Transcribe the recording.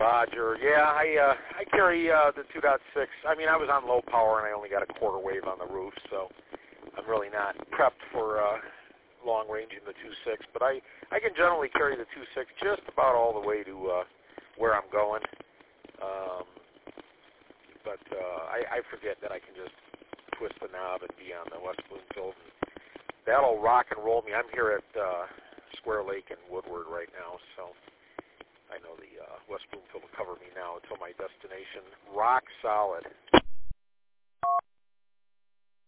Roger. Yeah, I carry the 2.6. I mean, I was on low power and I only got a quarter wave on the roof, so I'm really not prepped for long range in the 2.6. But I can generally carry the 2.6 just about all the way to where I'm going. But I forget that I can just twist the knob and be on the West Bloomfield. And that'll rock and roll me. I'm here at Square Lake in Woodward right now, so I know the West Bloomfield will cover me now until my destination. Rock solid.